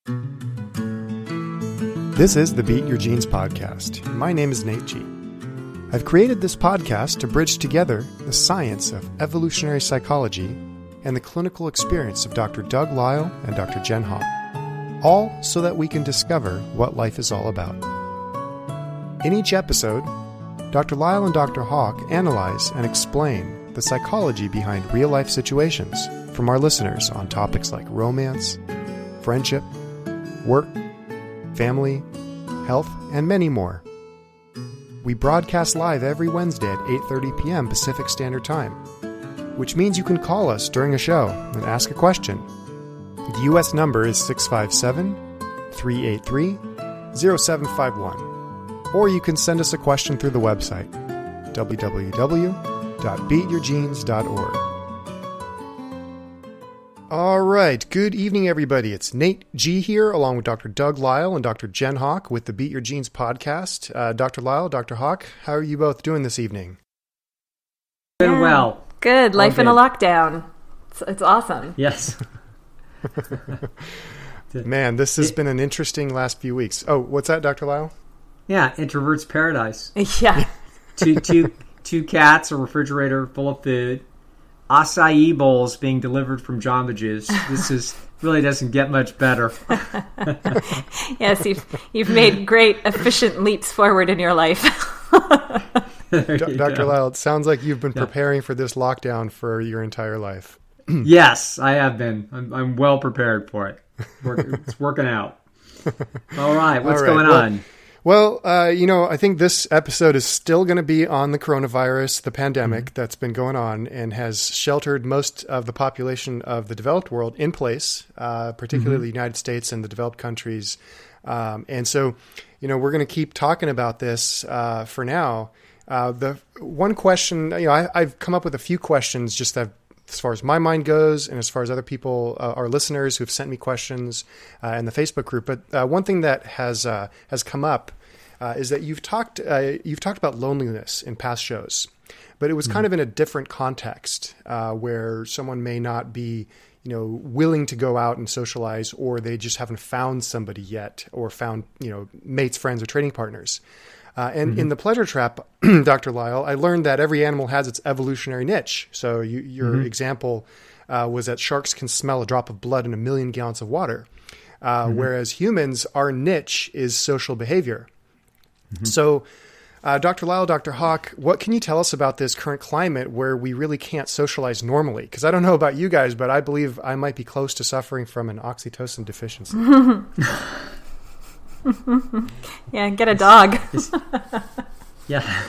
This is the Beat Your Genes podcast. My name is Nate G. I've created this podcast to bridge together the science of evolutionary psychology and the clinical experience of Dr. Doug Lisle and Dr. Jen Hawk, all so that we can discover what life is all about. In each episode, Dr. Lisle and Dr. Hawk analyze and explain the psychology behind real-life situations from our listeners on topics like romance, friendship, work, family, health, and many more. We broadcast live every Wednesday at 8:30 p.m. Pacific Standard Time, which means you can call us during a show and ask a question. The U.S. number is 657-383-0751, or you can send us a question through the website, www.beatyourgenes.org. All right. Good evening, everybody. It's Nate G here, along with Dr. Doug Lisle and Dr. Jen Hawk with the Beat Your Genes podcast. Dr. Lisle, Dr. Hawk, how are you both doing this evening? Doing well. Good. Life in a lockdown. It's awesome. Yes. Man, this has been an interesting last few weeks. Oh, what's that, Dr. Lisle? Yeah, introvert's paradise. Yeah. two cats, a refrigerator full of food, acai bowls being delivered from Jamba Juice. This really doesn't get much better. Yes, you've made great, efficient leaps forward in your life. Dr. Lisle, it sounds like you've been preparing for this lockdown for your entire life. Yes, I have been. I'm well prepared for it. It's working out. All right, what's going on? Well, I think this episode is still going to be on the coronavirus, the pandemic that's been going on and has sheltered most of the population of the developed world in place, particularly the United States and the developed countries. And so, we're going to keep talking about this for now. The one question, I've come up with a few questions just that, as far as my mind goes, and as far as other people, our listeners who've sent me questions in the Facebook group. But one thing that has come up is that you've talked about loneliness in past shows, but it was kind of in a different context where someone may not be, willing to go out and socialize, or they just haven't found somebody yet, or found mates, friends, or trading partners. And in the pleasure trap, Dr. Lisle, I learned that every animal has its evolutionary niche. So your example was that sharks can smell a drop of blood in 1 million gallons of water, whereas humans, our niche is social behavior. So, Dr. Lisle, Dr. Hawk, what can you tell us about this current climate where we really can't socialize normally? Because I don't know about you guys, but I believe I might be close to suffering from an oxytocin deficiency. Yeah, get a dog. Yeah.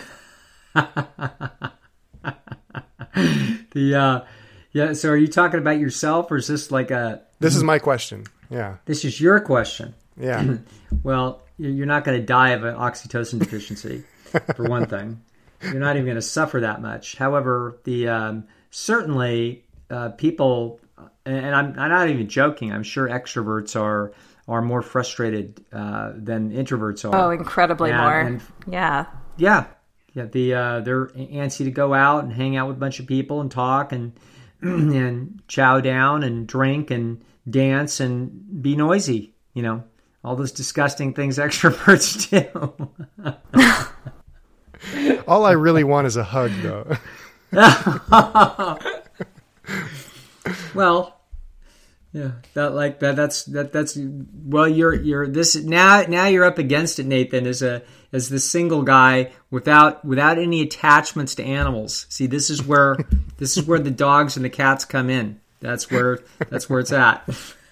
So are you talking about yourself, or is this like a... This is my question. Yeah. This is your question. Yeah. Well, you're not going to die of an oxytocin deficiency, for one thing. You're not even going to suffer that much. However, certainly people, and I'm not even joking, I'm sure extroverts are more frustrated than introverts are. Oh, incredibly more. Yeah. Yeah. They're antsy to go out and hang out with a bunch of people and talk and chow down and drink and dance and be noisy, all those disgusting things extroverts do. All I really want is a hug, though. Well, yeah, that's well, you're this now you're up against it, Nathan, as the single guy without any attachments to animals. See, this is where the dogs and the cats come in. That's where it's at.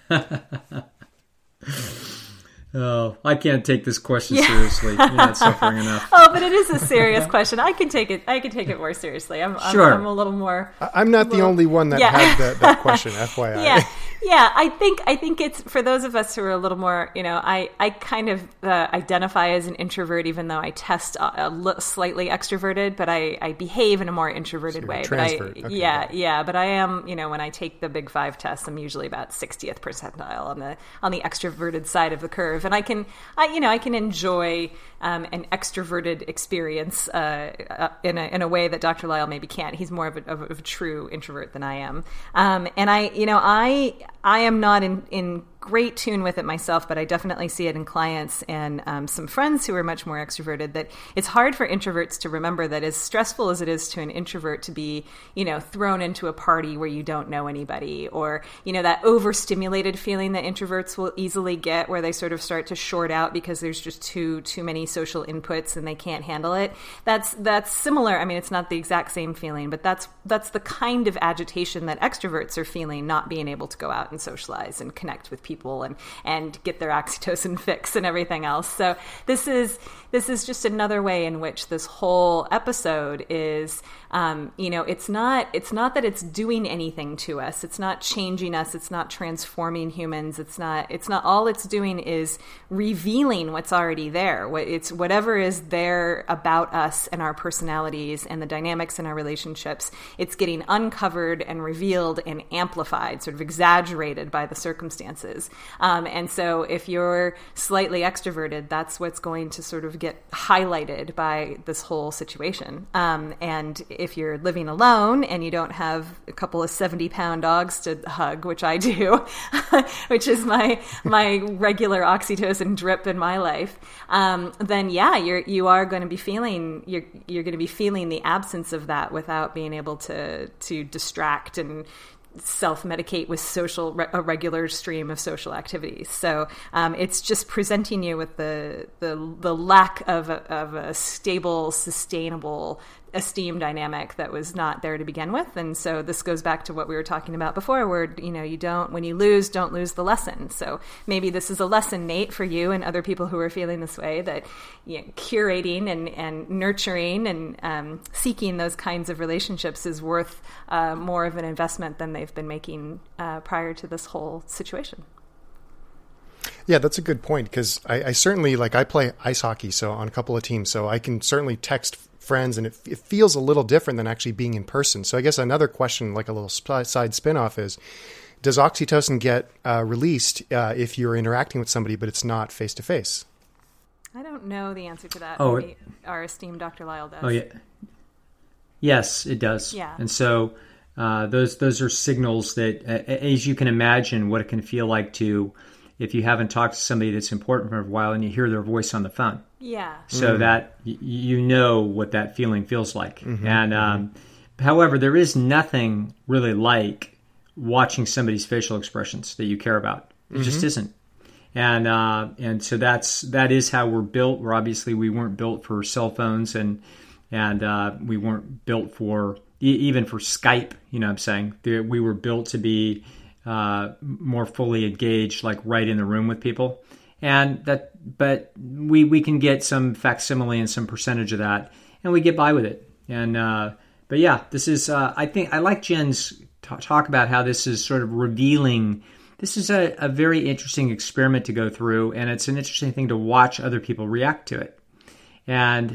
Oh, I can't take this question seriously. You're not suffering enough. Oh, but it is a serious question. I can take it more seriously. I'm a little more. I'm not the only one that had that question. FYI. Yeah. I think it's for those of us who are a little more. I kind of identify as an introvert, even though I test slightly extroverted, but I behave in a more introverted way. Transferred. But but I am. When I take the Big Five test, I'm usually about 60th percentile on the extroverted side of the curve. And I can enjoy an extroverted experience in a way that Dr. Lisle maybe can't. He's more of a true introvert than I am. And I am not in great tune with it myself, but I definitely see it in clients and some friends who are much more extroverted, that it's hard for introverts to remember that as stressful as it is to an introvert to be, thrown into a party where you don't know anybody, or, that overstimulated feeling that introverts will easily get where they sort of start to short out because there's just too many social inputs and they can't handle it. That's similar. I mean, it's not the exact same feeling, but that's the kind of agitation that extroverts are feeling, not being able to go out and socialize and connect with people and get their oxytocin fix and everything else. So this is just another way in which this whole episode is, it's not that it's doing anything to us. It's not changing us. It's not transforming humans. It's not all it's doing is revealing what's already there. It's whatever is there about us and our personalities and the dynamics in our relationships. It's getting uncovered and revealed and amplified, sort of exaggerated by the circumstances. And so if you're slightly extroverted, that's what's going to sort of get highlighted by this whole situation. And if you're living alone and you don't have a couple of 70-pound dogs to hug, which I do, which is my regular oxytocin drip in my life, then you are going to be feeling you're going to be feeling the absence of that without being able to distract and self-medicate with a regular stream of social activities. So it's just presenting you with the lack of a stable, sustainable esteem dynamic that was not there to begin with. And so this goes back to what we were talking about before, where when you lose, don't lose the lesson. So maybe this is a lesson, Nate, for you and other people who are feeling this way, that curating and nurturing and seeking those kinds of relationships is worth more of an investment than they've been making prior to this whole situation. Yeah, that's a good point, because I certainly, I play ice hockey, so on a couple of teams, so I can certainly text friends, and it feels a little different than actually being in person. So I guess another question, like a little side spin-off, is, does oxytocin get released if you're interacting with somebody but it's not face-to-face? I don't know the answer to that. Maybe our esteemed Dr. Lisle does. Oh, yeah. Yes, it does. Yeah. And so those are signals that, as you can imagine, what it can feel like if you haven't talked to somebody that's important for a while and you hear their voice on the phone. Yeah. So that you know what that feeling feels like. Mm-hmm. And however, there is nothing really like watching somebody's facial expressions that you care about. It just isn't. And so that is how we're built. We weren't built for cell phones, and we weren't built for even for Skype. You know what I'm saying? We were built to be more fully engaged, like right in the room with people. But we can get some facsimile and some percentage of that, and we get by with it. And but yeah, this is I think I like Jen's talk about how this is sort of revealing. This is a very interesting experiment to go through, and it's an interesting thing to watch other people react to it. And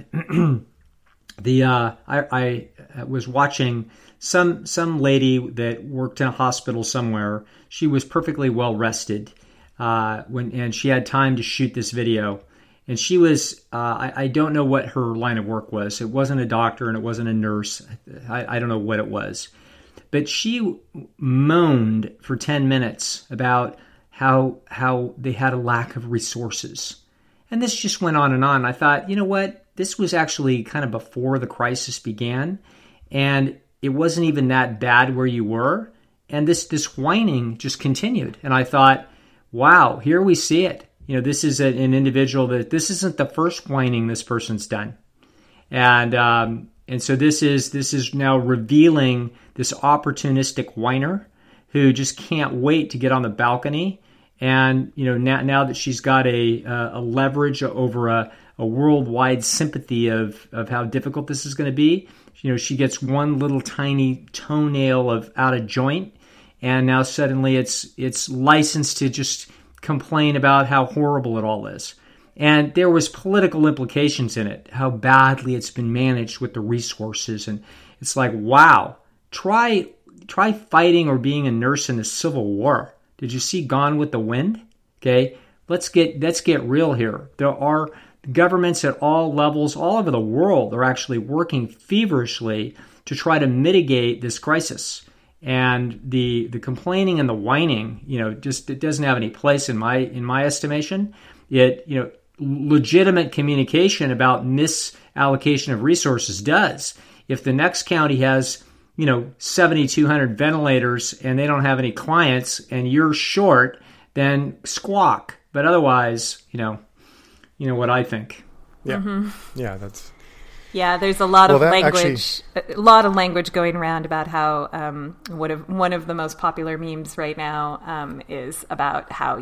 I was watching some lady that worked in a hospital somewhere. She was perfectly well rested and she had time to shoot this video. And she was I don't know what her line of work was. It wasn't a doctor and it wasn't a nurse. I don't know what it was. But she moaned for 10 minutes about how they had a lack of resources. And this just went on and on. I thought, you know what? This was actually kind of before the crisis began. And it wasn't even that bad where you were. And this whining just continued. And I thought, wow, here we see it. You know, this is an individual that this isn't the first whining this person's done. And so this is now revealing this opportunistic whiner who just can't wait to get on the balcony. And, you know, now that she's got a leverage over a worldwide sympathy of how difficult this is going to be, you know, she gets one little tiny toenail out of joint, and now suddenly it's licensed to just complain about how horrible it all is. And there was political implications in it, how badly it's been managed with the resources. And it's like, wow, try fighting or being a nurse in the Civil War. Did you see Gone with the Wind? Okay, let's get real here. There are governments at all levels, all over the world, are actually working feverishly to try to mitigate this crisis. And the complaining and the whining, just it doesn't have any place in my estimation. Legitimate communication about misallocation of resources does. If the next county has 7,200 ventilators and they don't have any clients and you're short, then squawk. But otherwise, what I think. Yeah. Mm-hmm. Yeah, that's... Yeah, there's a lot of language going around about how one of the most popular memes right now is about how,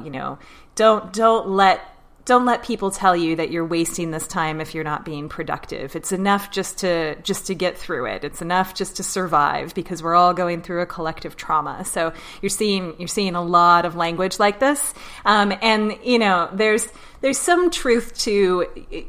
don't let people tell you that you're wasting this time if you're not being productive. It's enough just to get through it. It's enough just to survive, because we're all going through a collective trauma. So you're seeing a lot of language like this, and there's some truth to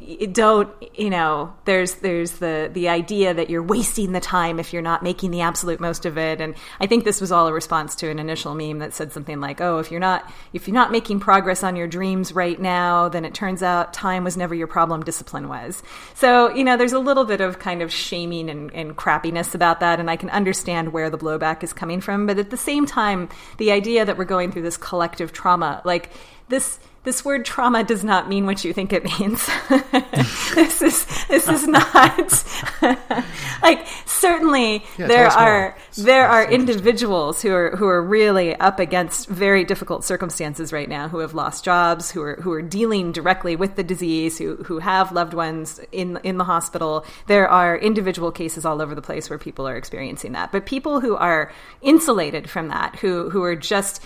there's the idea that you're wasting the time if you're not making the absolute most of it. And I think this was all a response to an initial meme that said something like, oh, if you're not making progress on your dreams right now, then it turns out time was never your problem, discipline was. So, there's a little bit of kind of shaming and crappiness about that, and I can understand where the blowback is coming from. But at the same time, the idea that we're going through this collective trauma, like this word trauma does not mean what you think it means. This is not like, certainly there are individuals who are really up against very difficult circumstances right now, who have lost jobs, who are dealing directly with the disease, who have loved ones in the hospital. There are individual cases all over the place where people are experiencing that. But people who are insulated from that, who are just,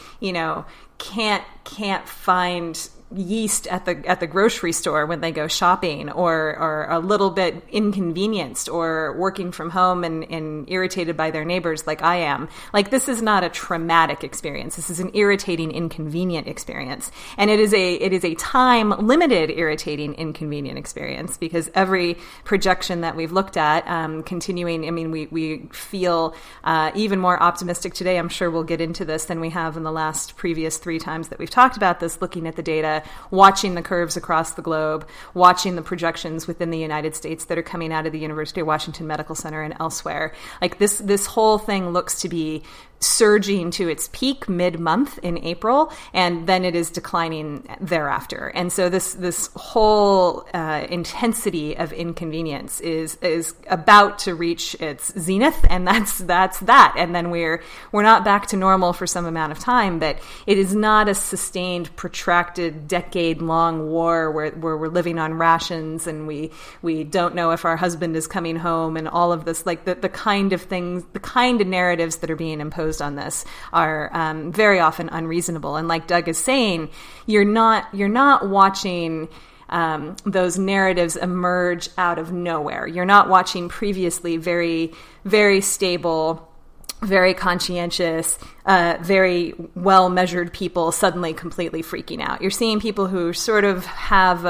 can't find yeast at the grocery store when they go shopping, or a little bit inconvenienced, or working from home and irritated by their neighbors like I am. Like, this is not a traumatic experience. This is an irritating, inconvenient experience. And it is a time limited, irritating, inconvenient experience, because every projection that we've looked at, continuing, we feel even more optimistic today. I'm sure we'll get into this than we have in the previous 3 times that we've talked about this, looking at the data, watching the curves across the globe, watching the projections within the United States that are coming out of the University of Washington Medical Center and elsewhere. Like, this whole thing looks to be surging to its peak mid-month in April, and then it is declining thereafter. And so this whole intensity of inconvenience is about to reach its zenith, and that's that. And then we're not back to normal for some amount of time, but it is not a sustained, protracted, decade-long war where we're living on rations and we don't know if our husband is coming home, and all of this, like the kind of things, the kind of narratives that are being imposed on this are very often unreasonable. And like Doug is saying, you're not watching those narratives emerge out of nowhere. You're not watching previously very, very stable, very conscientious, very well-measured people suddenly completely freaking out. You're seeing people who sort of have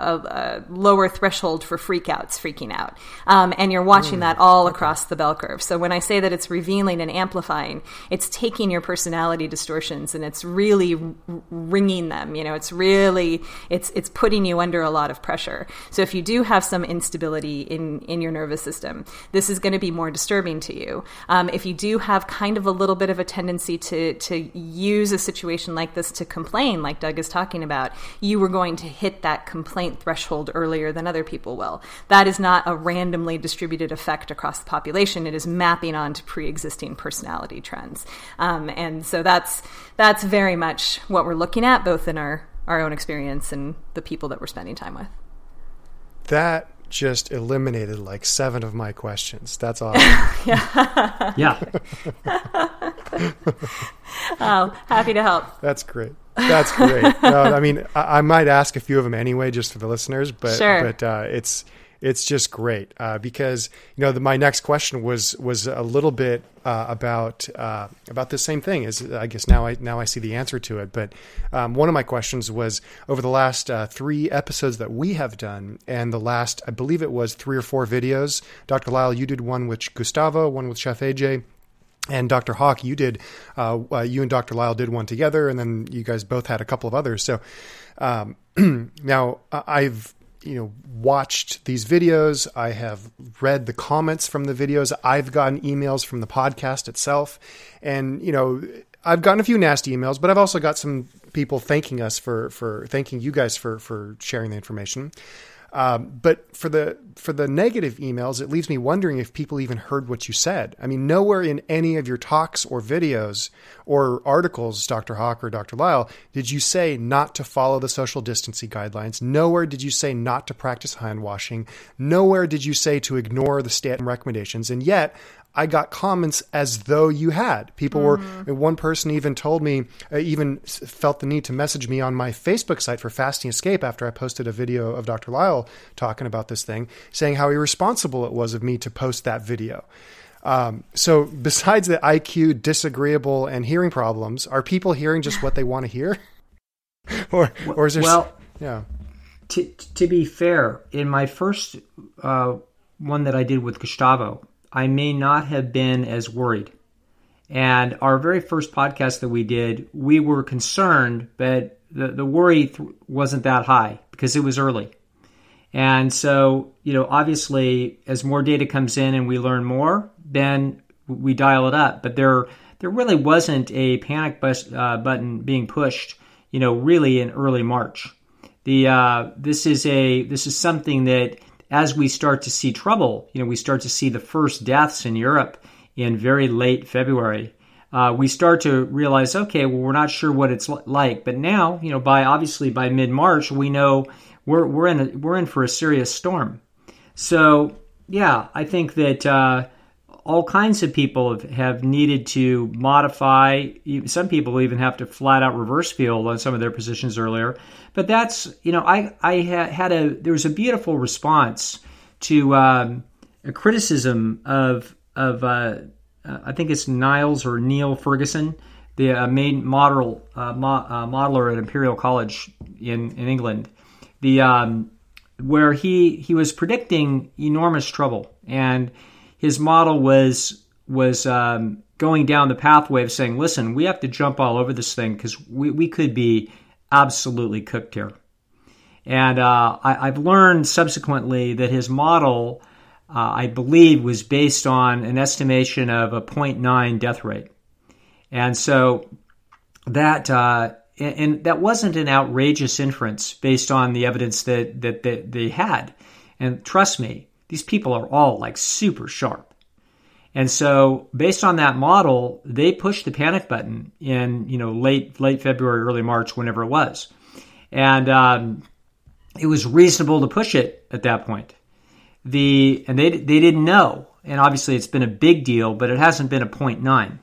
a lower threshold for freakouts freaking out. And you're watching that all across the bell curve. So when I say that it's revealing and amplifying, it's taking your personality distortions and it's really wringing them. It's really, it's putting you under a lot of pressure. So if you do have some instability in your nervous system, this is going to be more disturbing to you. If you do have kind of a little bit of a tendency to use a situation like this to complain, like Doug is talking about, you were going to hit that complaint threshold earlier than other people will. That is not a randomly distributed effect across the population. It is mapping onto pre-existing personality trends. And so that's very much what we're looking at, both in our own experience and the people that we're spending time with. That just eliminated like 7 of my questions. That's awesome. Yeah. Oh, happy to help. That's great. No, I might ask a few of them anyway, just for the listeners, but sure. But it's just great because my next question was a little bit about the same thing. As I guess now I see the answer to it. But one of my questions was over the last 3 episodes that we have done, and the last, I believe it was 3 or 4 videos. Dr. Lisle, you did one with Gustavo, one with Chef AJ. And Dr. Hawk, you and Dr. Lisle did one together, and then you guys both had a couple of others. So now I've watched these videos. I have read the comments from the videos. I've gotten emails from the podcast itself. And, I've gotten a few nasty emails, but I've also got some people thanking us for thanking you guys for sharing the information. But for the negative emails, it leaves me wondering if people even heard what you said. I mean, nowhere in any of your talks or videos or articles, Dr. Hawk or Dr. Lisle, did you say not to follow the social distancing guidelines. Nowhere did you say not to practice hand washing. Nowhere did you say to ignore the stay-at-home recommendations. And yet, I got comments as though you had. People were, one person even told me, even felt the need to message me on my Facebook site for Fasting Escape after I posted a video of Dr. Lisle talking about this thing, saying how irresponsible it was of me to post that video. So besides the IQ, disagreeable, and hearing problems, are people hearing just what they want to hear? or is there... Well, yeah. To be fair, in my first one that I did with Gustavo, I may not have been as worried. And our very first podcast that we did, we were concerned, but the worry wasn't that high because it was early. And so, obviously, as more data comes in and we learn more, then we dial it up. But there really wasn't a panic button being pushed, really in early March. This is something that, as we start to see trouble, we start to see the first deaths in Europe in very late February. We start to realize, okay, well, we're not sure what it's like, but now, by mid-March, we know we're in for a serious storm. So, yeah, I think that all kinds of people have needed to modify. Some people even have to flat out reverse field on some of their positions earlier. But that's, there was a beautiful response to a criticism of I think it's Neil Ferguson, the main modeler at Imperial College in England, where he was predicting enormous trouble, and his model was going down the pathway of saying, listen, we have to jump all over this thing because we could be absolutely cooked here. And I've learned subsequently that his model, I believe, was based on an estimation of a 0.9 death rate. And so that wasn't an outrageous inference based on the evidence that they had. And trust me, these people are all like super sharp. And so based on that model, they pushed the panic button in, late February, early March, whenever it was. And it was reasonable to push it at that point. And they didn't know. And obviously it's been a big deal, but it hasn't been a 0.9.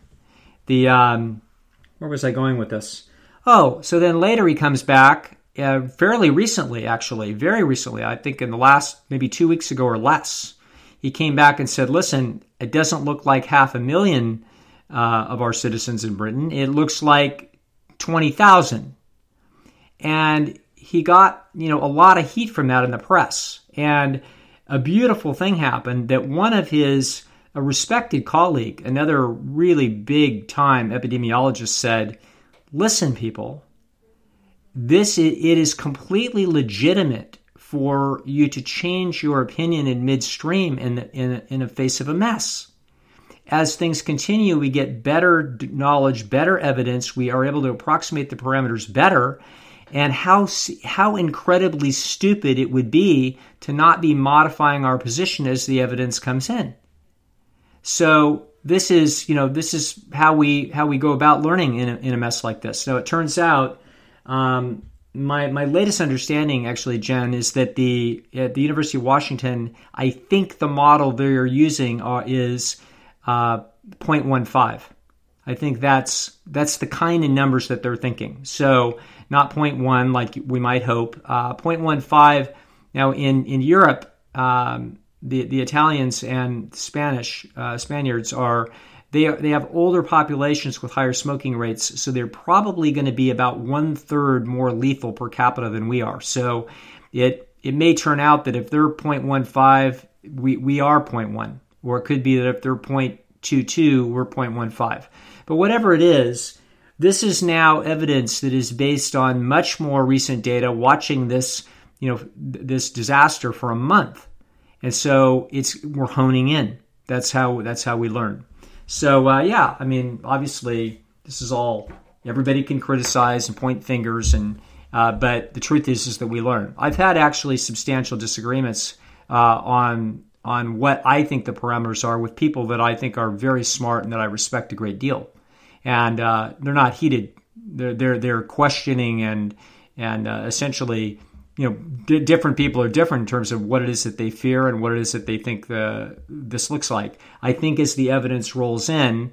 Where was I going with this? Oh, so then later he comes back fairly recently, actually, very recently, I think in the last maybe 2 weeks ago or less. He came back and said, listen, it doesn't look like 500,000 of our citizens in Britain. It looks like 20,000. And he got, a lot of heat from that in the press. And a beautiful thing happened that one of a respected colleague, another really big time epidemiologist, said, listen, people, it is completely legitimate for you to change your opinion in midstream in the face of a mess. As things continue, we get better knowledge, better evidence. We are able to approximate the parameters better. And how incredibly stupid it would be to not be modifying our position as the evidence comes in. So this is how we go about learning in a mess like this. Now it turns out. My latest understanding, actually, Jen, is that at the University of Washington, I think the model they're using is 0.15. I think that's the kind of numbers that they're thinking. So not 0.1 like we might hope. 0.15. Now in Europe, the Italians and Spaniards are. They have older populations with higher smoking rates, so they're probably going to be about 1/3 more lethal per capita than we are. So it may turn out that if they're 0.15, we are 0.1, or it could be that if they're 0.22, we're 0.15. But whatever it is, this is now evidence that is based on much more recent data, watching this this disaster for a month. And so we're honing in. That's how we learn. So obviously this is all, everybody can criticize and point fingers, but the truth is that we learn. I've had actually substantial disagreements on what I think the parameters are with people that I think are very smart and that I respect a great deal. And they're not heated. They're questioning and essentially, different people are different in terms of what it is that they fear and what it is that they think this looks like. I think as the evidence rolls in,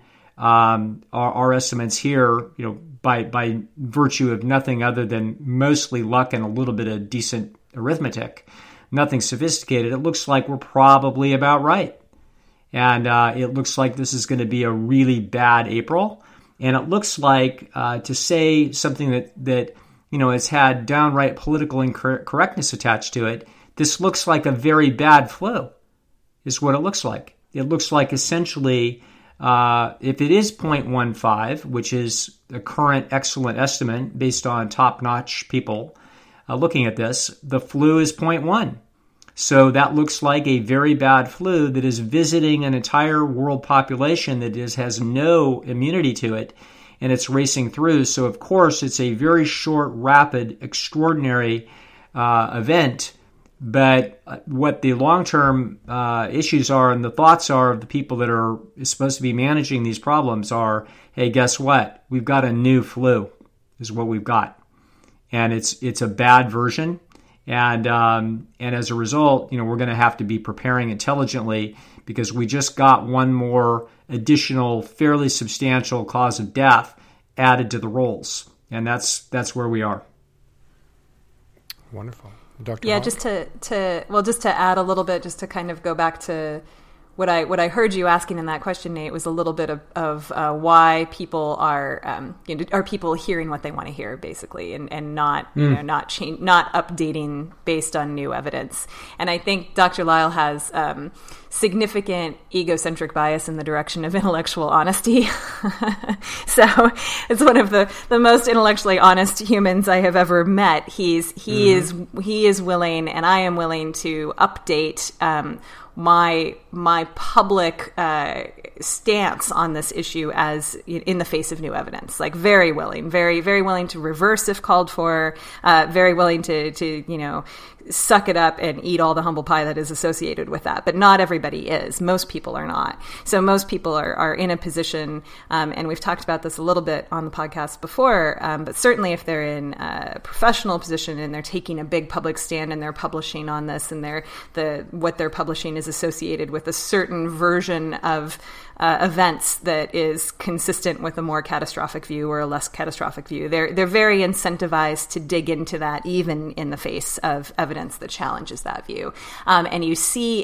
our estimates here, by virtue of nothing other than mostly luck and a little bit of decent arithmetic, nothing sophisticated, it looks like we're probably about right. And it looks like this is going to be a really bad April. And it looks like, to say something that has had downright political incorrectness attached to it, this looks like a very bad flu, is what it looks like. It looks like essentially, if it is 0.15, which is a current excellent estimate based on top-notch people looking at this, the flu is 0.1. So that looks like a very bad flu that is visiting an entire world population that has no immunity to it, and it's racing through. So, of course, it's a very short, rapid, extraordinary event. But what the long-term issues are and the thoughts are of the people that are supposed to be managing these problems are, hey, guess what? We've got a new flu is what we've got. And it's a bad version. And as a result, we're going to have to be preparing intelligently because we just got one more additional fairly substantial cause of death added to the rolls. And that's where we are. Wonderful. Dr. Yeah, Hawk? just to add a little bit, just to kind of go back to what I heard you asking in that question, Nate, was a little bit of why people are people hearing what they want to hear, basically, and not not updating based on new evidence. And I think Dr. Lisle has significant egocentric bias in the direction of intellectual honesty. So it's one of the most intellectually honest humans I have ever met. He is willing, and I am willing to update my public stance on this issue as in the face of new evidence. Like very willing, very, very willing to reverse if called for, very willing to suck it up and eat all the humble pie that is associated with that. But not everybody is. Most people are not. So most people are in a position, and we've talked about this a little bit on the podcast before, but certainly if they're in a professional position and they're taking a big public stand and they're publishing on this and what they're publishing is associated with a certain version of events that is consistent with a more catastrophic view or a less catastrophic view. They're very incentivized to dig into that even in the face of evidence that challenges that view. And you see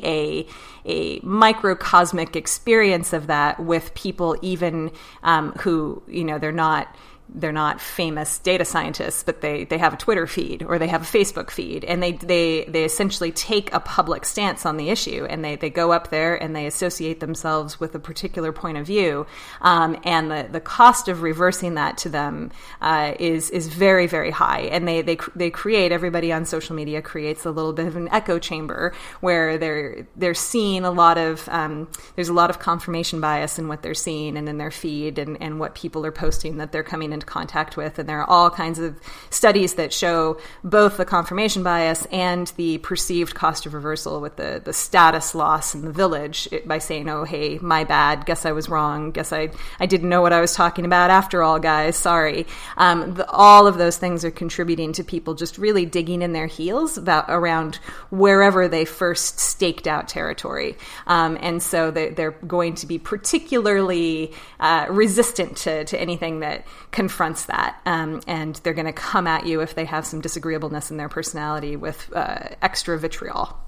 a microcosmic experience of that with people even who, they're not famous data scientists, but they have a Twitter feed or they have a Facebook feed, and they essentially take a public stance on the issue, and they go up there and they associate themselves with a particular point of view, and the cost of reversing that to them is very, very high, and they create, everybody on social media creates a little bit of an echo chamber where they're seeing a lot of there's a lot of confirmation bias in what they're seeing and in their feed and what people are posting that they're coming into contact with, and there are all kinds of studies that show both the confirmation bias and the perceived cost of reversal with the status loss in the village by saying, oh, hey, my bad, guess I was wrong, guess I didn't know what I was talking about after all, guys, sorry. All of those things are contributing to people just really digging in their heels around wherever they first staked out territory, and so they're going to be particularly resistant to anything that confronts that, and they're going to come at you if they have some disagreeableness in their personality with extra vitriol.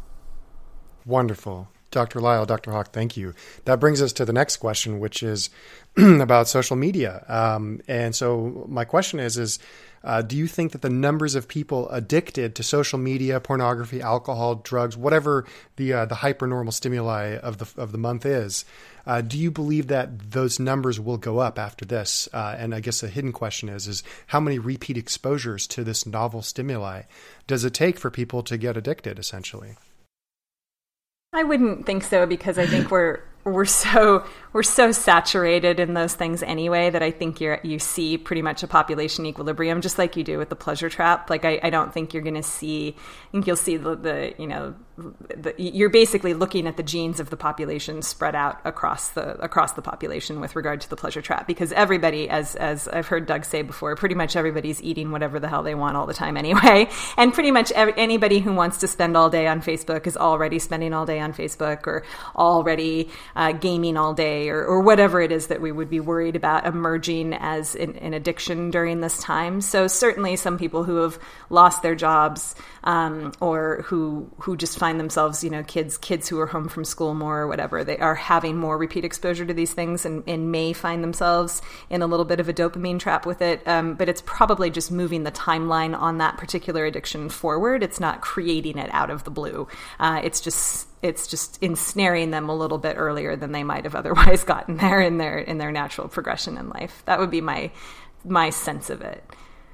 Wonderful. Dr. Lisle, Dr. Hawk, thank you. That brings us to the next question, which is about social media. And so my question is do you think that the numbers of people addicted to social media, pornography, alcohol, drugs, whatever the hypernormal stimuli of the month is, Do you believe that those numbers will go up after this? And I guess a hidden question is how many repeat exposures to this novel stimuli does it take for people to get addicted, essentially? I wouldn't think so, because I think we're so saturated in those things anyway that I think you see pretty much a population equilibrium, just like you do with the pleasure trap. Like I don't think you're going to see. I think you'll see you're basically looking at the genes of the population spread out across the population with regard to the pleasure trap, because everybody, as I've heard Doug say before, pretty much everybody's eating whatever the hell they want all the time anyway, and pretty much anybody who wants to spend all day on Facebook is already spending all day on Facebook, or already gaming all day, or whatever it is that we would be worried about emerging as an addiction during this time. So certainly some people who have lost their jobs, or who just find themselves, kids who are home from school more or whatever, they are having more repeat exposure to these things and may find themselves in a little bit of a dopamine trap with it. But it's probably just moving the timeline on that particular addiction forward. It's not creating it out of the blue. It's just ensnaring them a little bit earlier than they might have otherwise gotten there in their natural progression in life. That would be my sense of it.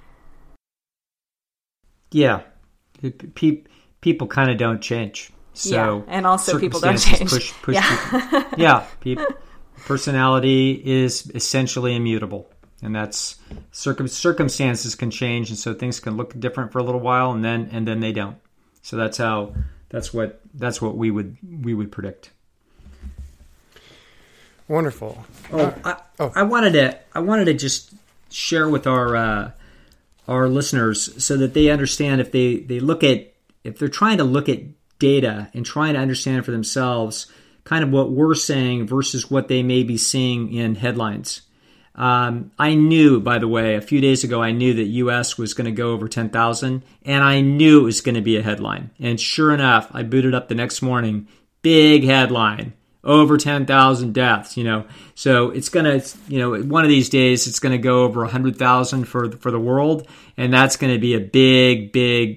Yeah. People kind of don't change. So yeah, and also people don't change. Push people. Yeah, personality is essentially immutable, and that's circumstances can change, and so things can look different for a little while, and then they don't. So that's what we would predict. Wonderful. I wanted to just share with our listeners so that they understand, if they're trying to look at data and trying to understand for themselves kind of what we're saying versus what they may be seeing in headlines. I knew, by the way, a few days ago, I knew that U.S. was going to go over 10,000, and I knew it was going to be a headline. And sure enough, I booted up the next morning, big headline, over 10,000 deaths, So it's going to, one of these days, it's going to go over 100,000 for the world, and that's going to be a big,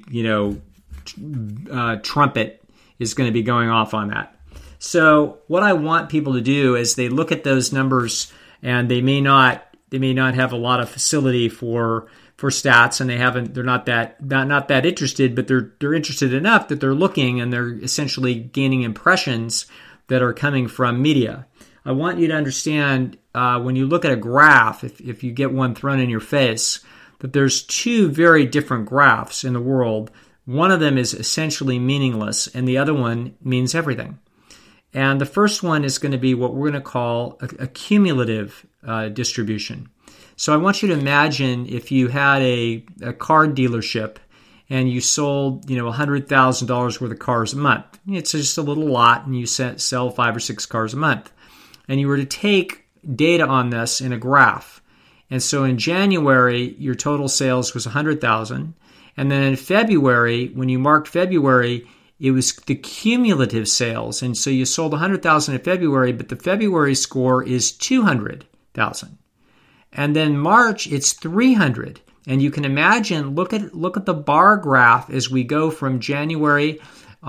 trumpet is going to be going off on that. So what I want people to do is they look at those numbers, and they may not have a lot of facility for stats, and they're not that interested, but they're interested enough that they're looking, and they're essentially gaining impressions that are coming from media. I want you to understand, when you look at a graph, if you get one thrown in your face, that there's two very different graphs in the world. One of them is essentially meaningless, and the other one means everything. And the first one is going to be what we're going to call a cumulative distribution. So I want you to imagine if you had a car dealership and you sold, $100,000 worth of cars a month. It's just a little lot, and you sell 5 or 6 cars a month. And you were to take data on this in a graph. And so in January, your total sales was 100,000. And then in February, when you marked February, it was the cumulative sales. And so you sold 100,000 in February, but the February score is 200,000. And then March, it's 300. And you can imagine, look at the bar graph as we go from January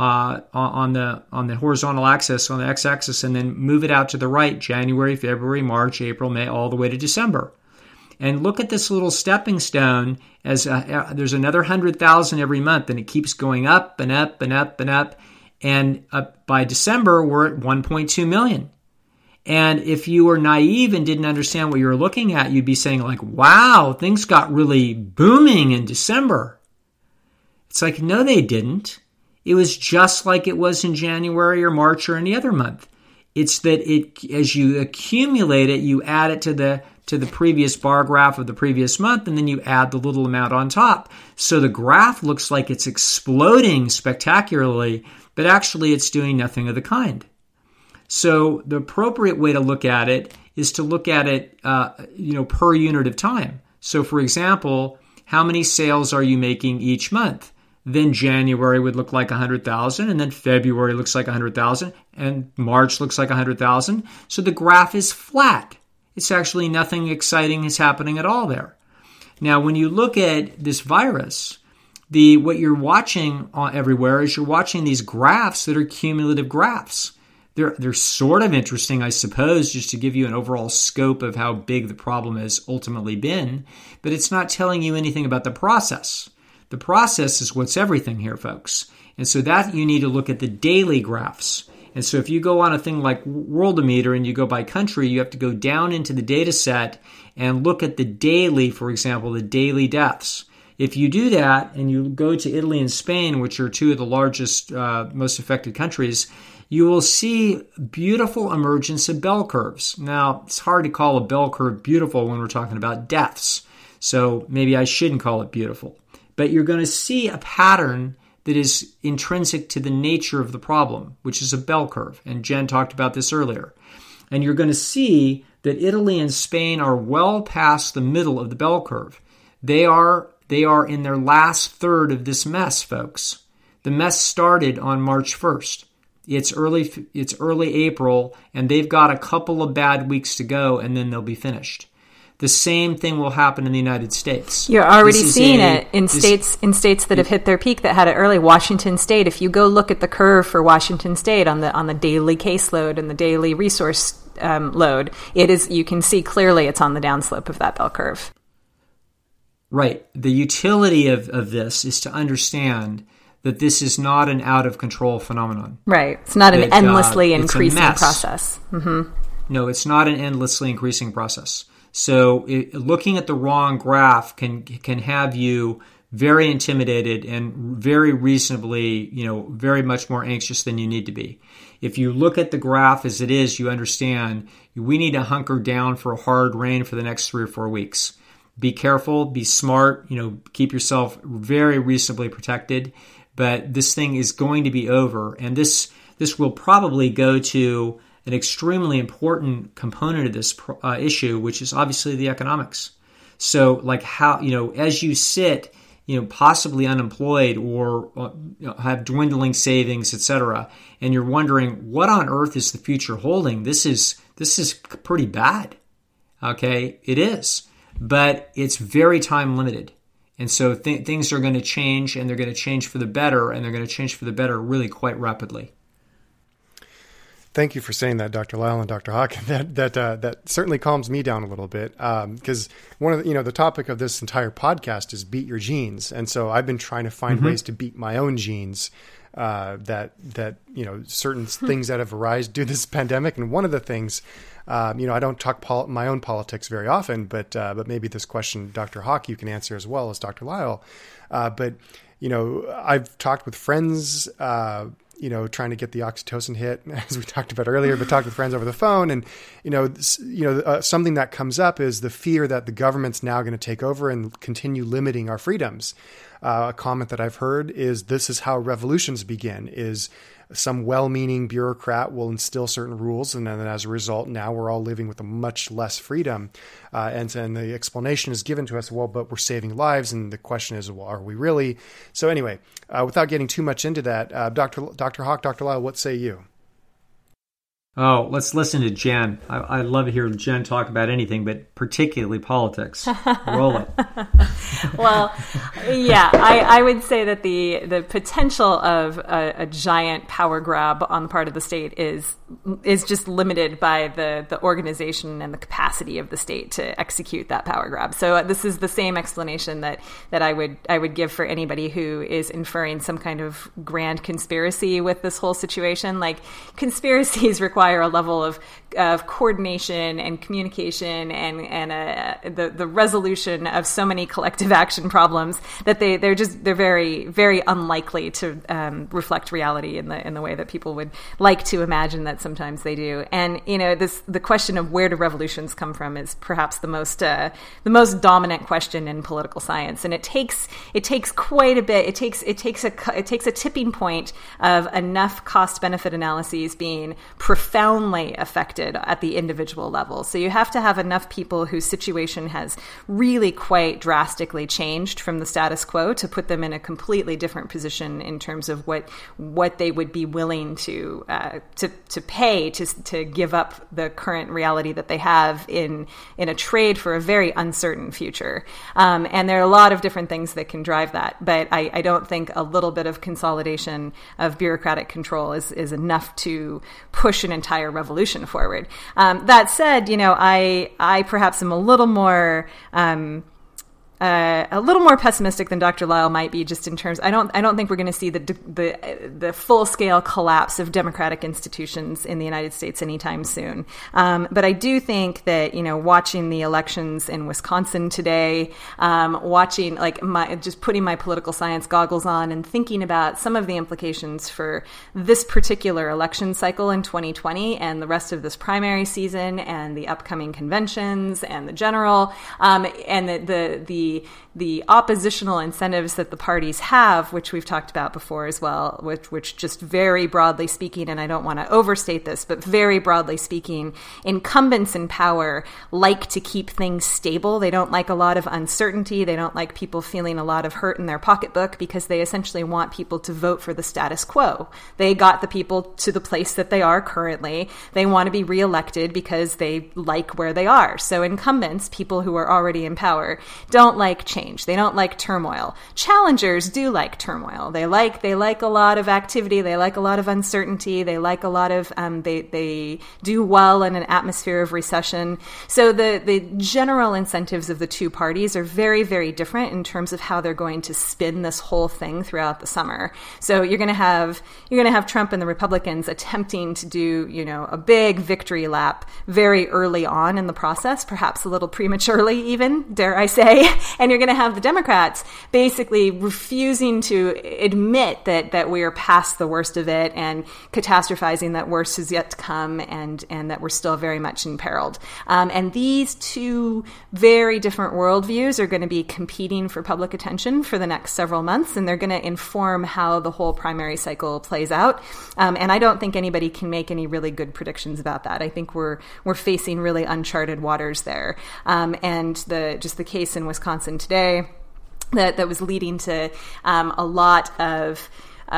on the horizontal axis, on the x-axis, and then move it out to the right, January, February, March, April, May, all the way to December. And look at this little stepping stone as there's another 100,000 every month, and it keeps going up and up and up and up. And by December, we're at 1.2 million. And if you were naive and didn't understand what you were looking at, you'd be saying like, wow, things got really booming in December. It's like, no, they didn't. It was just like it was in January or March or any other month. It's that as you accumulate it, you add it to the previous bar graph of the previous month, and then you add the little amount on top. So the graph looks like it's exploding spectacularly, but actually it's doing nothing of the kind. So the appropriate way to look at it is to look at it, per unit of time. So for example, how many sales are you making each month? Then January would look like 100,000, and then February looks like 100,000, and March looks like 100,000. So the graph is flat. It's actually nothing exciting is happening at all there. Now, when you look at this virus, what you're watching everywhere is you're watching these graphs that are cumulative graphs. They're sort of interesting, I suppose, just to give you an overall scope of how big the problem has ultimately been, but it's not telling you anything about the process. The process is what's everything here, folks. And so that you need to look at the daily graphs. And so if you go on a thing like Worldometer and you go by country, you have to go down into the data set and look at the daily, for example, the daily deaths. If you do that and you go to Italy and Spain, which are two of the largest, most affected countries, you will see beautiful emergence of bell curves. Now, it's hard to call a bell curve beautiful when we're talking about deaths, so maybe I shouldn't call it beautiful. But you're going to see a pattern that is intrinsic to the nature of the problem, which is a bell curve, and Jen talked about this earlier. And you're going to see that Italy and Spain are well past the middle of the bell curve. They are in their last third of this mess, folks. The mess started on March 1st. It's early April, and they've got a couple of bad weeks to go, and then they'll be finished. The same thing will happen in the United States. You're already seeing it in states that have hit their peak that had it early. Washington State. If you go look at the curve for Washington State on the daily caseload and the daily resource load, you can see clearly it's on the downslope of that bell curve. Right. The utility of this is to understand that this is not an out-of-control phenomenon. Right. It's not an endlessly increasing process. Mm-hmm. No, it's not an endlessly increasing process. So looking at the wrong graph can have you very intimidated and very reasonably, very much more anxious than you need to be. If you look at the graph as it is, you understand we need to hunker down for a hard rain for the next 3 or 4 weeks. Be careful, be smart, keep yourself very reasonably protected. But this thing is going to be over, and this will probably go to an extremely important component of this issue, which is obviously the economics. So, like how as you sit, possibly unemployed or have dwindling savings, etc., and you're wondering what on earth is the future holding. This is pretty bad. Okay, it is, but it's very time limited. And so things are going to change, and they're going to change for the better, and they're going to change for the better really quite rapidly. Thank you for saying that, Dr. Lisle and Dr. Hawk. That certainly calms me down a little bit, because one of the topic of this entire podcast is beat your genes, and so I've been trying to find ways to beat my own genes. Certain things that have arisen due to this pandemic, and one of the things. I don't talk my own politics very often, but maybe this question, Dr. Hawk, you can answer as well as Dr. Lisle. But I've talked with friends, trying to get the oxytocin hit, as we talked about earlier, but talked with friends over the phone. And, something that comes up is the fear that the government's now going to take over and continue limiting our freedoms. A comment that I've heard is this is how revolutions begin, is some well-meaning bureaucrat will instill certain rules, and then as a result, now we're all living with a much less freedom. And the explanation is given to us, well, but we're saving lives, and the question is, well, are we really? So anyway, without getting too much into that, Dr. Hawk, Dr. Lisle, what say you? Oh, let's listen to Jen. I love to hear Jen talk about anything, but particularly politics. Roll it. Well, yeah, I would say that the potential of a giant power grab on the part of the state is just limited by the organization and the capacity of the state to execute that power grab. So this is the same explanation that I would give for anybody who is inferring some kind of grand conspiracy with this whole situation. Like, conspiracies require a level of coordination and communication and the resolution of so many collective action problems that they're very, very unlikely to reflect reality in the way that people would like to imagine that sometimes they do. And the question of where do revolutions come from is perhaps the most dominant question in political science, and it takes quite a bit. It takes a tipping point of enough cost benefit analyses being profoundly affected at the individual level. So you have to have enough people whose situation has really quite drastically changed from the status quo to put them in a completely different position in terms of what they would be willing to pay to give up the current reality that they have in a trade for a very uncertain future. And there are a lot of different things that can drive that, but I don't think a little bit of consolidation of bureaucratic control is enough to push an entire revolution forward. That said, I perhaps am a little more pessimistic than Dr. Lyle might be, just in terms. I don't think we're going to see the full scale collapse of democratic institutions in the United States anytime soon. But I do think that watching the elections in Wisconsin today, watching just putting my political science goggles on and thinking about some of the implications for this particular election cycle in 2020 and the rest of this primary season and the upcoming conventions and the general and the oppositional incentives that the parties have, which we've talked about before as well, which just very broadly speaking, and I don't want to overstate this, but very broadly speaking, incumbents in power like to keep things stable. They don't like a lot of uncertainty. They don't like people feeling a lot of hurt in their pocketbook because they essentially want people to vote for the status quo. They got the people to the place that they are currently. They want to be reelected because they like where they are. So incumbents, people who are already in power, don't like change. They don't like turmoil. Challengers do like turmoil. They like a lot of activity. They like a lot of uncertainty. They like a lot of they do well in an atmosphere of recession. So the general incentives of the two parties are very, very different in terms of how they're going to spin this whole thing throughout the summer. So you're going to have Trump and the Republicans attempting to do a big victory lap very early on in the process, perhaps a little prematurely even, dare I say. And you're going to have the Democrats basically refusing to admit that we are past the worst of it and catastrophizing that worse is yet to come and that we're still very much imperiled. And these two very different worldviews are going to be competing for public attention for the next several months, and they're going to inform how the whole primary cycle plays out. And I don't think anybody can make any really good predictions about that. I think we're facing really uncharted waters there. And the case in Wisconsin today that was leading to a lot of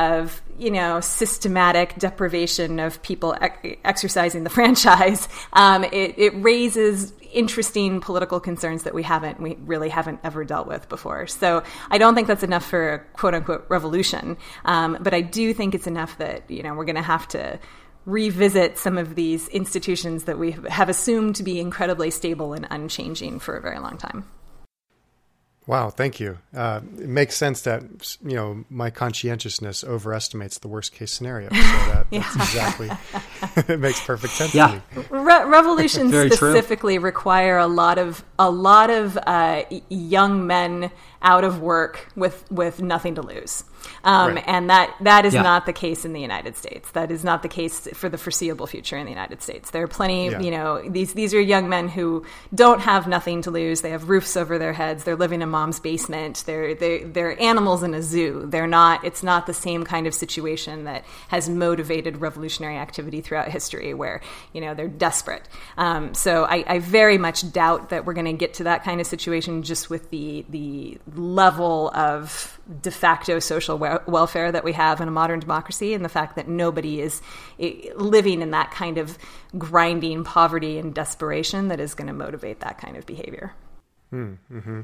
systematic deprivation of people exercising the franchise. It raises interesting political concerns that we really haven't ever dealt with before. So I don't think that's enough for a quote unquote revolution. But I do think it's enough that, we're going to have to revisit some of these institutions that we have assumed to be incredibly stable and unchanging for a very long time. Wow, thank you. It makes sense that, my conscientiousness overestimates the worst case scenario. So that's exactly, it makes perfect sense to me. Revolutions specifically require a lot of young men out of work with nothing to lose. Right. And that is not the case in the United States. That is not the case for the foreseeable future in the United States. There are plenty, these are young men who don't have nothing to lose. They have roofs over their heads. They're living in mom's basement. They're animals in a zoo. It's not the same kind of situation that has motivated revolutionary activity throughout history where, they're desperate. So I very much doubt that we're going to get to that kind of situation just with the level of de facto social welfare that we have in a modern democracy, and the fact that nobody is living in that kind of grinding poverty and desperation that is going to motivate that kind of behavior. Mm-hmm.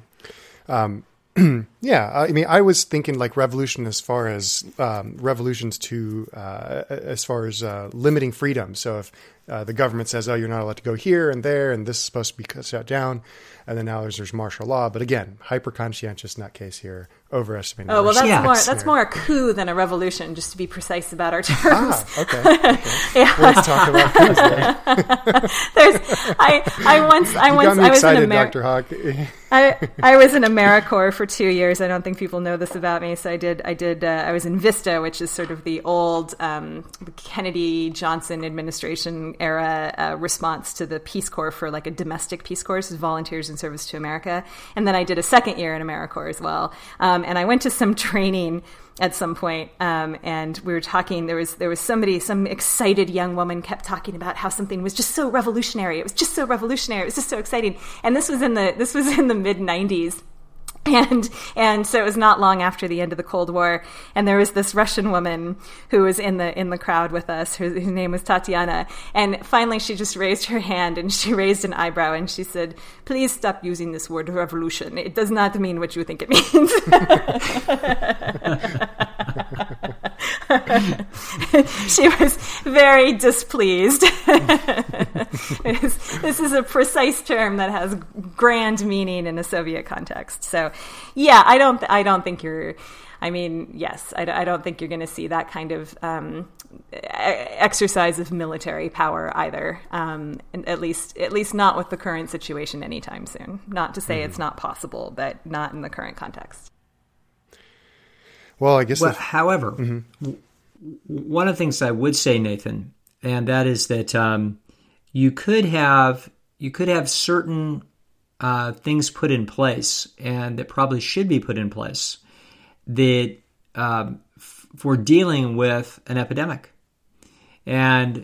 I was thinking like revolution as far as revolutions to as far as limiting freedom. So if the government says, oh, you're not allowed to go here and there, and this is supposed to be shut down, and then now there's martial law. But again, hyper conscientious in that case here, overestimating. Oh well, that's more a coup than a revolution. Just to be precise about our terms. Okay. Let's talk about coups then. I was in Dr. Hawk. I was in AmeriCorps for 2 years. I don't think people know this about me. So I was in VISTA, which is sort of the old Kennedy Johnson administration era response to the Peace Corps for like a domestic Peace Corps, volunteers in service to America. And then I did a second year in AmeriCorps as well. And I went to some training at some point, and we were talking, there was somebody, some excited young woman kept talking about how something was just so revolutionary. It was just so revolutionary. It was just so exciting. And this was in the mid-90s. And so it was not long after the end of the Cold War, and there was this Russian woman who was in the crowd with us, whose name was Tatiana, and finally she just raised her hand and she raised an eyebrow and she said, "Please stop using this word revolution. It does not mean what you think it means." She was very displeased. This is a precise term that has grand meaning in a Soviet context. So, yeah, I don't think you're. I mean, yes, I don't think you're going to see that kind of exercise of military power either. At least not with the current situation anytime soon. Not to say it's not possible, but not in the current context. Well, I guess. However, one of the things I would say, Nathan, and that is that you could have certain things put in place, and that probably should be put in place, that for dealing with an epidemic, and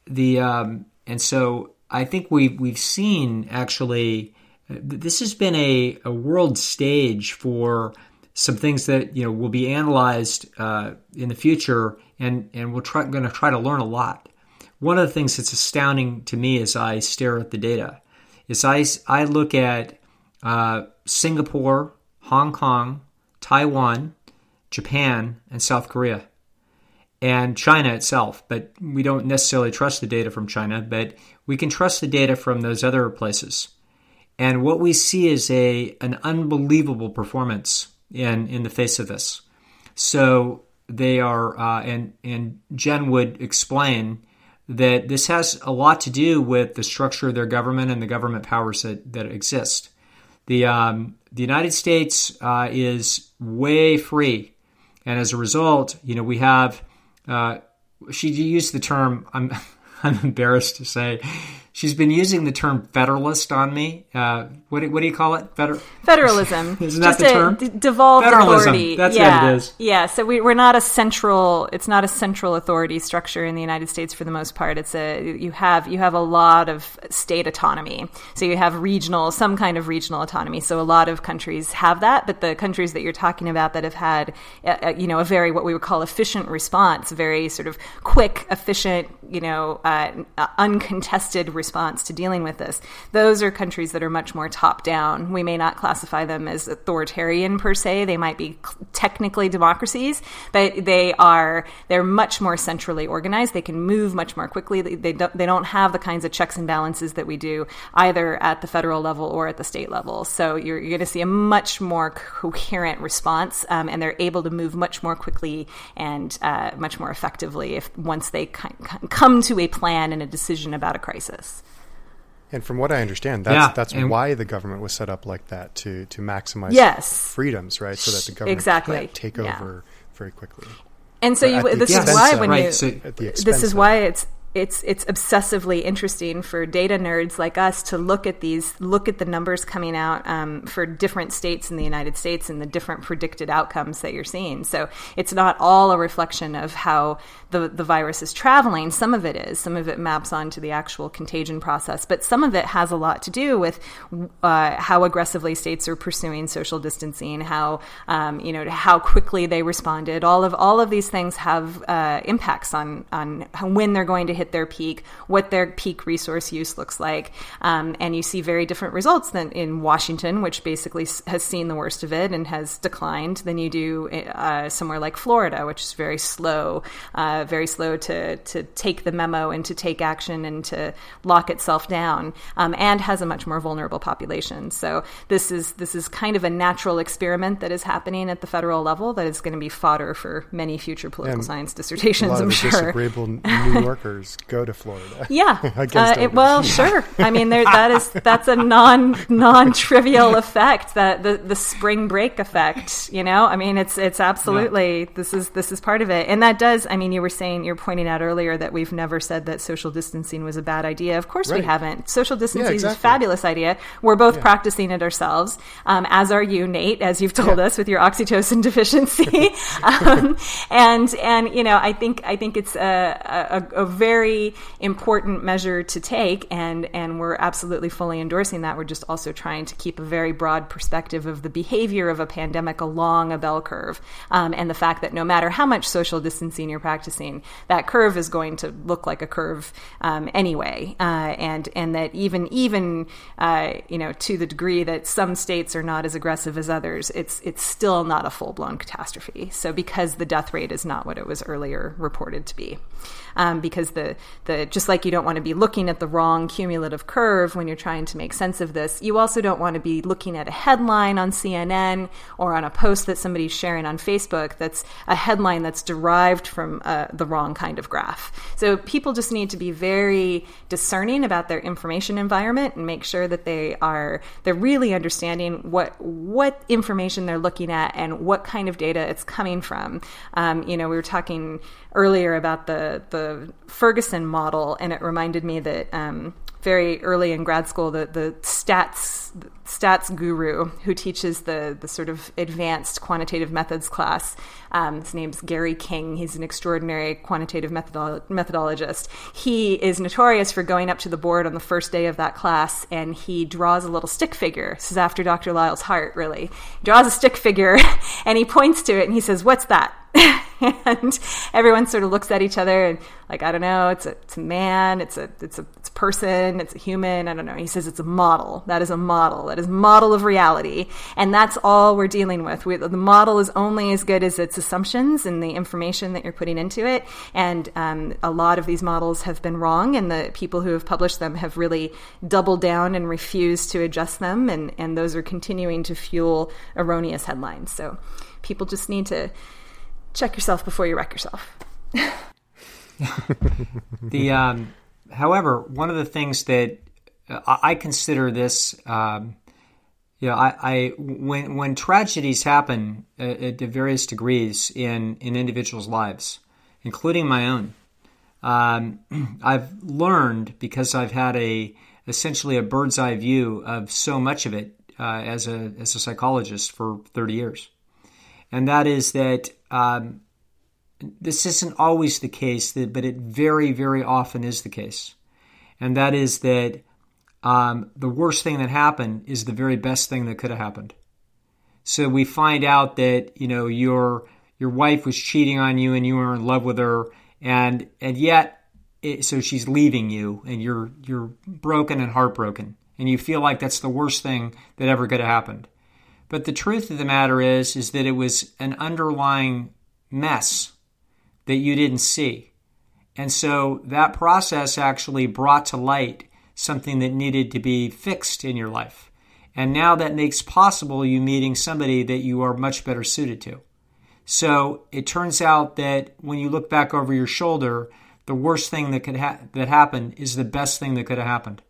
so I think we've seen actually this has been a world stage for some things that will be analyzed in the future, and we're going to try to learn a lot. One of the things that's astounding to me as I stare at the data is I look at Singapore, Hong Kong, Taiwan, Japan, and South Korea, and China itself. But we don't necessarily trust the data from China, but we can trust the data from those other places. And what we see is an unbelievable performance in the face of this. So they are, and Jen would explain that this has a lot to do with the structure of their government and the government powers that exist. The United States is way free, and as a result, we have. She used the term. I'm embarrassed to say. She's been using the term federalist on me. What do you call it? Federalism. Isn't that the term? Devolved Federalism. authority. That's what it is. Yeah. So we're not a central. It's not a central authority structure in the United States for the most part. You have a lot of state autonomy. So you have some kind of regional autonomy. So a lot of countries have that, but the countries that you're talking about that have had, a very what we would call efficient response, very sort of quick, efficient, uncontested response to dealing with this. Those are countries that are much more top-down. We may not classify them as authoritarian per se. They might be technically democracies, but they're much more centrally organized. They can move much more quickly. They don't have the kinds of checks and balances that we do either at the federal level or at the state level. So you're going to see a much more coherent response, and they're able to move much more quickly and much more effectively once they come to a plan and a decision about a crisis. And from what I understand, that's why the government was set up like that, to maximize freedoms, right? So that the government can't take over very quickly. And so this is why this is why it's obsessively interesting for data nerds like us to look at the numbers coming out for different states in the United States and the different predicted outcomes that you're seeing. So it's not all a reflection of how the virus is traveling. Some of it is. Some of it maps onto the actual contagion process, but some of it has a lot to do with how aggressively states are pursuing social distancing, how quickly they responded. All of these things have impacts on when they're going to hit their peak, what their peak resource use looks like, and you see very different results than in Washington, which basically has seen the worst of it and has declined, than you do somewhere like Florida, which is very slow to take the memo and to take action and to lock itself down, and has a much more vulnerable population. So this is kind of a natural experiment that is happening at the federal level that is going to be fodder for many future political science dissertations, I'm sure. Disagreeable New Yorkers is go to Florida. Yeah. Well, sure. I mean, that's a non-trivial effect, that the spring break effect, I mean, it's absolutely, this is part of it. And that does, I mean, you're pointing out earlier that we've never said that social distancing was a bad idea. Of course we haven't. Social distancing is a fabulous idea. We're both practicing it ourselves, as are you, Nate, as you've told us with your oxytocin deficiency. And I think it's a very important measure to take, and we're absolutely fully endorsing that. We're just also trying to keep a very broad perspective of the behavior of a pandemic along a bell curve, and the fact that no matter how much social distancing you're practicing, that curve is going to look like a curve anyway, and that even to the degree that some states are not as aggressive as others, it's still not a full-blown catastrophe. So because the death rate is not what it was earlier reported to be, because the just like you don't want to be looking at the wrong cumulative curve when you're trying to make sense of this, you also don't want to be looking at a headline on CNN or on a post that somebody's sharing on Facebook that's a headline that's derived from the wrong kind of graph. So people just need to be very discerning about their information environment and make sure that they're really understanding what information they're looking at and what kind of data it's coming from. We were talking earlier about the Ferguson model, and it reminded me that very early in grad school, the stats guru who teaches the sort of advanced quantitative methods class, his name's Gary King. He's an extraordinary quantitative methodologist. He is notorious for going up to the board on the first day of that class, and he draws a little stick figure. This is after Dr. Lyle's heart, really. He draws a stick figure, and he points to it, and he says, "What's that?" And everyone sort of looks at each other and like, I don't know, it's a man, it's a person, it's a human, I don't know. He says it's a model. That is a model. That is a model of reality. And that's all we're dealing with. The model is only as good as its assumptions and the information that you're putting into it. And a lot of these models have been wrong, and the people who have published them have really doubled down and refused to adjust them. And those are continuing to fuel erroneous headlines. So people just need to check yourself before you wreck yourself. However, one of the things that I consider this, when tragedies happen at various degrees in individuals' lives, including my own, I've learned, because I've had essentially a bird's eye view of so much of it as a psychologist for 30 years. And that is that this isn't always the case, but it very, very often is the case. And that is that the worst thing that happened is the very best thing that could have happened. So we find out that, your wife was cheating on you and you were in love with her, and yet, so she's leaving you, and you're broken and heartbroken, and you feel like that's the worst thing that ever could have happened. But the truth of the matter is that it was an underlying mess that you didn't see. And so that process actually brought to light something that needed to be fixed in your life. And now that makes possible you meeting somebody that you are much better suited to. So it turns out that when you look back over your shoulder, the worst thing that could that happened is the best thing that could have happened.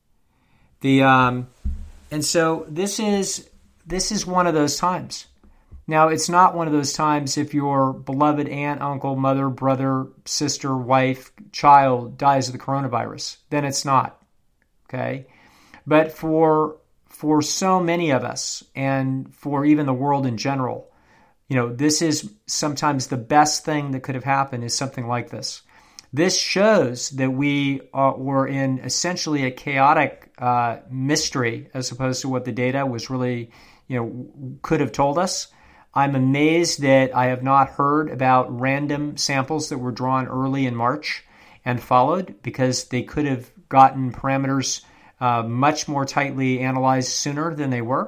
And so this is one of those times. Now, it's not one of those times if your beloved aunt, uncle, mother, brother, sister, wife, child dies of the coronavirus. Then it's not. Okay? But for so many of us, and for even the world in general, this is sometimes the best thing that could have happened, is something like this. This shows that we were in essentially a chaotic mystery, as opposed to what the data was really, could have told us. I'm amazed that I have not heard about random samples that were drawn early in March and followed, because they could have gotten parameters much more tightly analyzed sooner than they were.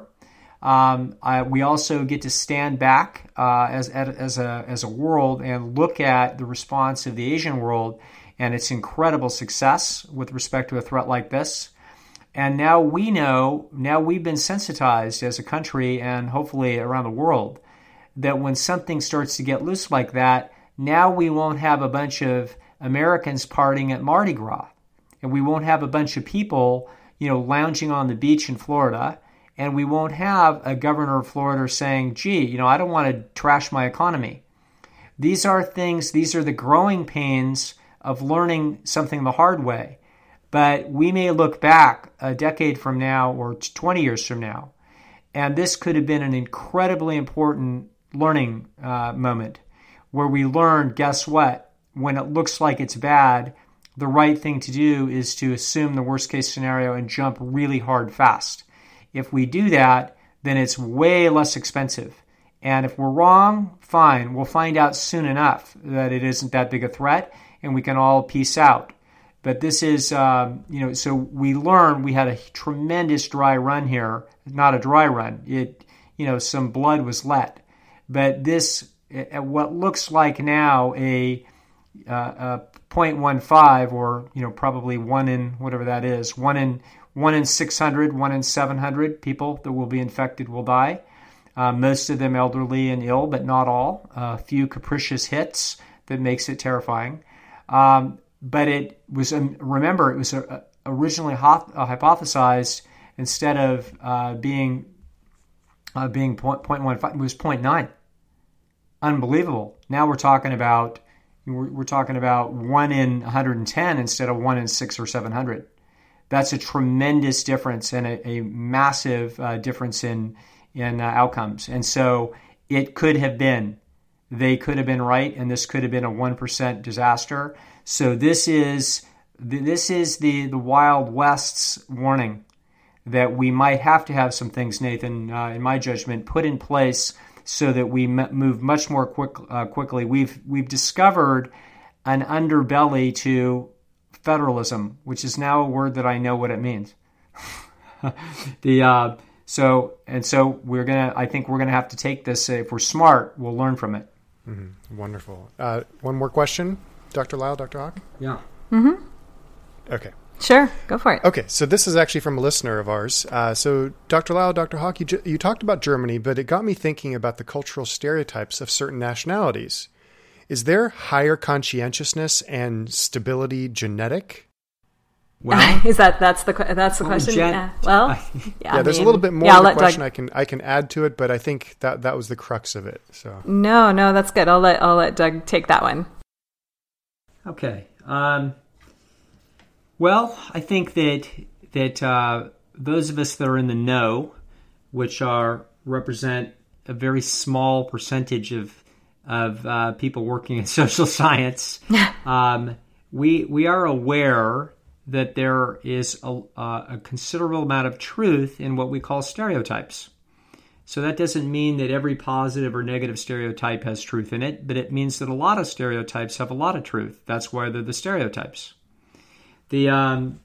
We also get to stand back as a world and look at the response of the Asian world and its incredible success with respect to a threat like this. And now we know, we've been sensitized as a country and hopefully around the world, that when something starts to get loose like that, now we won't have a bunch of Americans partying at Mardi Gras. And we won't have a bunch of people, lounging on the beach in Florida. And we won't have a governor of Florida saying, gee, I don't want to trash my economy. These are the growing pains of learning something the hard way. But we may look back a decade from now or 20 years from now, and this could have been an incredibly important learning moment where we learned, guess what? When it looks like it's bad, the right thing to do is to assume the worst case scenario and jump really hard fast. If we do that, then it's way less expensive. And if we're wrong, fine. We'll find out soon enough that it isn't that big a threat, and we can all peace out. But this is, so we learned we had a tremendous dry run here. Not a dry run. Some blood was let. But this, what looks like now a 0.15 or, probably 1 in whatever that is, 1 in 600, 1 in 700 people that will be infected will die. Most of them elderly and ill, but not all. A few capricious hits that makes it terrifying. But it was, remember, it was originally hypothesized instead of being 0.15, it was 0.9. Unbelievable. Now we're talking about 1 in 110 instead of 1 in 600 or 700. That's a tremendous difference and a massive difference in outcomes. And so it could have been, they could have been right, and this could have been a 1% disaster. So this is the Wild West's warning that we might have to have some things, Nathan, in my judgment, put in place so that we move much more quickly. We've discovered an underbelly to federalism, which is now a word that I know what it means. So I think we're gonna have to take this. If we're smart, we'll learn from it. Mm-hmm. Wonderful. One more question, Dr. Lisle, Dr. Hawk? Yeah. Mm-hmm. Okay. Sure, go for it. Okay, so this is actually from a listener of ours. So Dr. Lisle, Dr. Hawk, you talked about Germany, but it got me thinking about the cultural stereotypes of certain nationalities. Is there higher conscientiousness and stability genetic? Well, that's the question? Yeah. Well, yeah. There's a little bit more to the question I can add to it, but I think that was the crux of it. So no, that's good. I'll let Doug take that one. Okay. Well, I think that those of us that are in the know, which represent a very small percentage of people working in social science, we are aware that there is a considerable amount of truth in what we call stereotypes. So that doesn't mean that every positive or negative stereotype has truth in it, but it means that a lot of stereotypes have a lot of truth. That's why they're the stereotypes. It's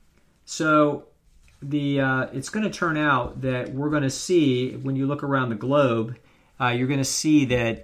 going to turn out that we're going to see, when you look around the globe, you're going to see that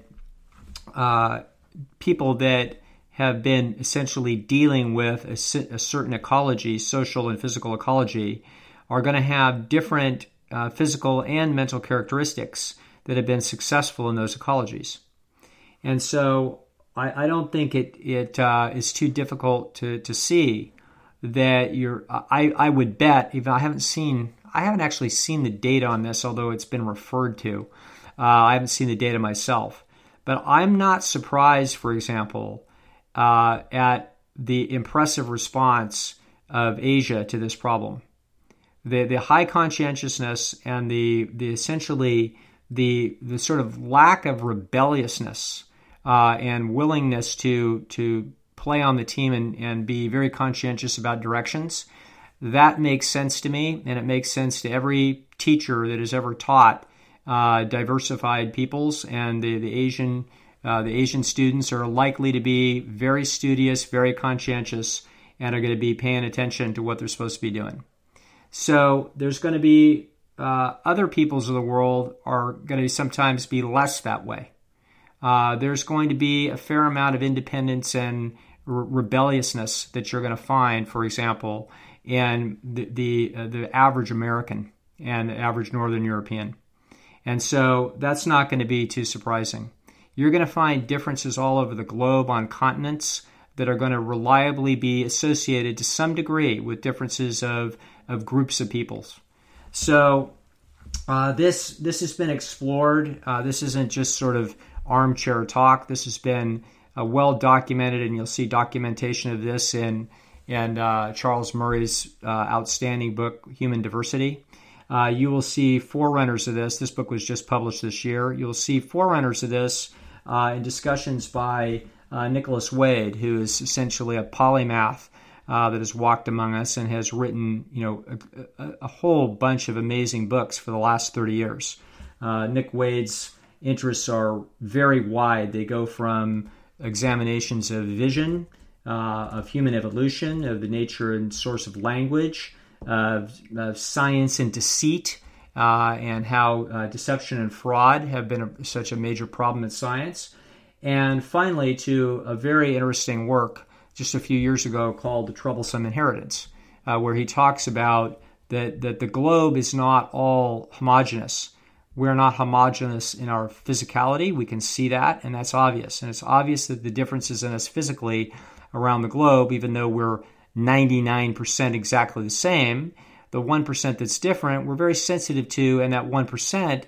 people that have been essentially dealing with a certain ecology, social and physical ecology, are going to have different physical and mental characteristics that have been successful in those ecologies. And so I don't think it is too difficult to see that I would bet, even I haven't actually seen the data on this, although it's been referred to. I haven't seen the data myself. But I'm not surprised, for example, at the impressive response of Asia to this problem. The high conscientiousness and the essentially the sort of lack of rebelliousness and willingness to play on the team and be very conscientious about directions, that makes sense to me, and it makes sense to every teacher that has ever taught diversified peoples, and the Asian students are likely to be very studious, very conscientious, and are going to be paying attention to what they're supposed to be doing. So there's going to be other peoples of the world are going to sometimes be less that way. There's going to be a fair amount of independence and rebelliousness that you're going to find, for example, in the average American and the average Northern European. And so that's not going to be too surprising. You're going to find differences all over the globe on continents that are going to reliably be associated to some degree with differences of groups of peoples. So this has been explored. This isn't just sort of armchair talk. This has been well documented, and you'll see documentation of this in Charles Murray's outstanding book, Human Diversity. You will see forerunners of this. This book was just published this year. You'll see forerunners of this in discussions by Nicholas Wade, who is essentially a polymath that has walked among us and has written, a whole bunch of amazing books for the last 30 years. Nick Wade's interests are very wide. They go from examinations of vision, of human evolution, of the nature and source of language, of science and deceit, and how deception and fraud have been such a major problem in science. And finally, to a very interesting work just a few years ago called The Troublesome Inheritance, where he talks about that the globe is not all homogeneous. We're not homogeneous in our physicality. We can see that, and that's obvious. And it's obvious that the differences in us physically around the globe, even though we're 99% exactly the same, the 1% that's different, we're very sensitive to, and that 1%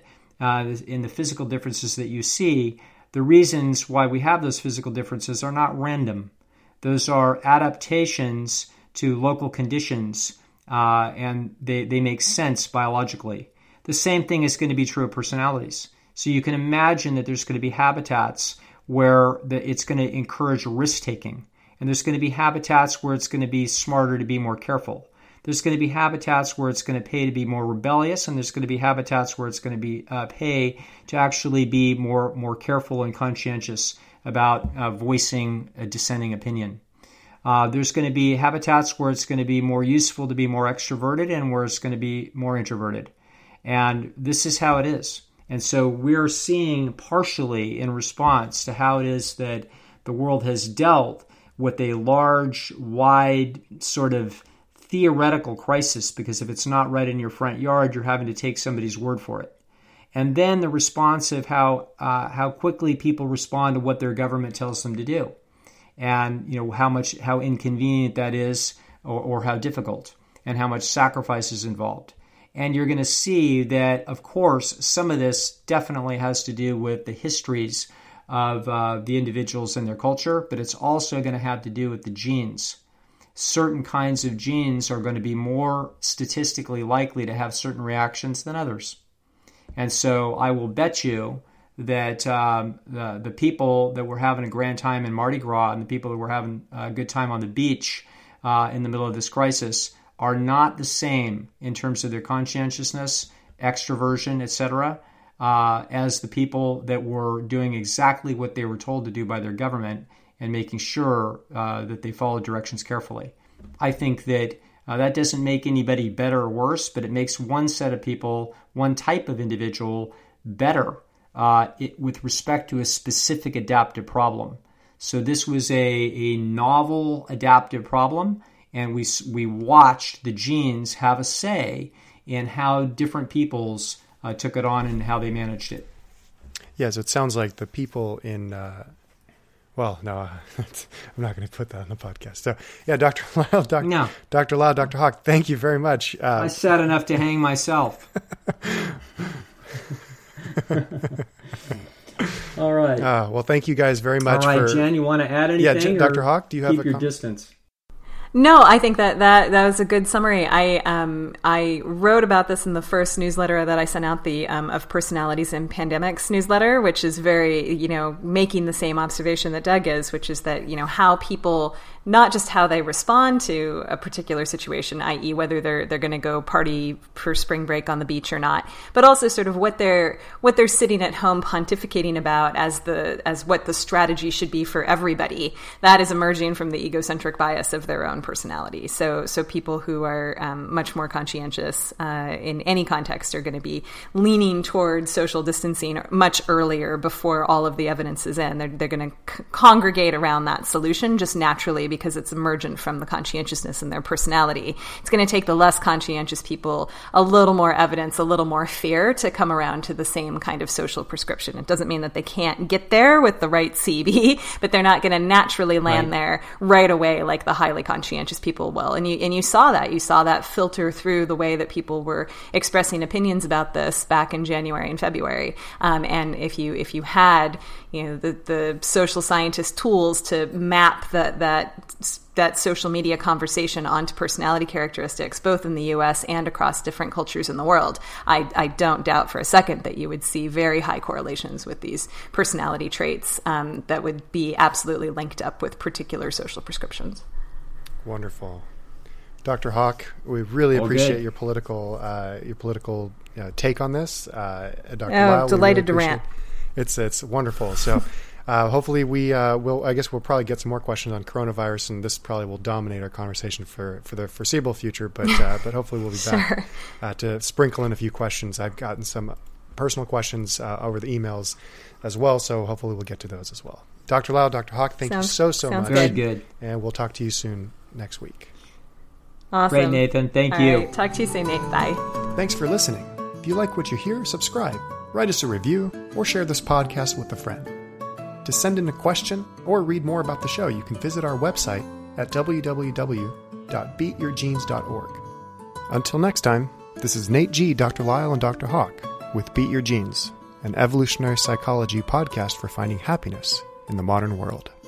in the physical differences that you see, the reasons why we have those physical differences are not random. Those are adaptations to local conditions, and they make sense biologically. The same thing is going to be true of personalities. So you can imagine that there's going to be habitats where it's going to encourage risk-taking, and there's going to be habitats where it's going to be smarter to be more careful. There's going to be habitats where it's going to pay to be more rebellious, and there's going to be habitats where it's going to be pay to actually be more careful and conscientious about voicing a dissenting opinion. There's going to be habitats where it's going to be more useful to be more extroverted and where it's going to be more introverted. And this is how it is. And so we're seeing partially in response to how it is that the world has dealt with a large, wide sort of theoretical crisis, because if it's not right in your front yard, you're having to take somebody's word for it. And then the response of how quickly people respond to what their government tells them to do, and how inconvenient that is, or how difficult, and how much sacrifice is involved. And you're going to see that, of course, some of this definitely has to do with the histories of the individuals and their culture, but it's also going to have to do with the genes. Certain kinds of genes are going to be more statistically likely to have certain reactions than others. And so I will bet you that the people that were having a grand time in Mardi Gras and the people that were having a good time on the beach in the middle of this crisis are not the same in terms of their conscientiousness, extroversion, etc., as the people that were doing exactly what they were told to do by their government and making sure that they followed directions carefully. I think that that doesn't make anybody better or worse, but it makes one set of people, one type of individual, better with respect to a specific adaptive problem. So this was a novel adaptive problem, and we watched the genes have a say in how different peoples took it on and how they managed it. Yeah, so it sounds like the people in... Well, no, I'm not going to put that on the podcast. So, yeah, Dr. Lyle, Dr. Lyle, Dr. Hawk, thank you very much. I said enough to hang myself. All right. Well, thank you guys very much. All right, Jen, you want to add anything? Yeah, Dr. Hawk, do you have keep your distance? No, I think that was a good summary. I wrote about this in the first newsletter that I sent out, the of personalities in pandemics newsletter, which is very, making the same observation that Doug is, which is that, how people, not just how they respond to a particular situation, i.e. whether they're going to go party for spring break on the beach or not, but also sort of what they're sitting at home pontificating about as what the strategy should be for everybody. That is emerging from the egocentric bias of their own own personality. So people who are much more conscientious in any context are going to be leaning towards social distancing much earlier before all of the evidence is in. They're going to congregate around that solution just naturally because it's emergent from the conscientiousness in their personality. It's going to take the less conscientious people a little more evidence, a little more fear to come around to the same kind of social prescription. It doesn't mean that they can't get there with the right CB, but they're not going to naturally land there right away like the highly conscientious people will. And you saw that. You saw that filter through the way that people were expressing opinions about this back in January and February. And if you had the social scientist tools to map that social media conversation onto personality characteristics, both in the U.S. and across different cultures in the world, I don't doubt for a second that you would see very high correlations with these personality traits that would be absolutely linked up with particular social prescriptions. Wonderful. Dr. Hawk, we really appreciate your political take on this. Dr. Lyle, delighted to rant. It's wonderful. So hopefully I guess we'll probably get some more questions on coronavirus, and this probably will dominate our conversation for the foreseeable future, but hopefully we'll be back to sprinkle in a few questions. I've gotten some personal questions over the emails as well, so hopefully we'll get to those as well. Dr. Lyle, Dr. Hawk, thank you so much. Very good. And we'll talk to you soon next week. Awesome. Great, Nathan. Thank you. Right. Talk to you soon, Nate. Bye. Thanks for listening. If you like what you hear, subscribe, write us a review, or share this podcast with a friend. To send in a question or read more about the show, you can visit our website at www.beatyourgenes.org. Until next time, this is Nate G., Dr. Lyle, and Dr. Hawk with Beat Your Genes, an evolutionary psychology podcast for finding happiness in the modern world.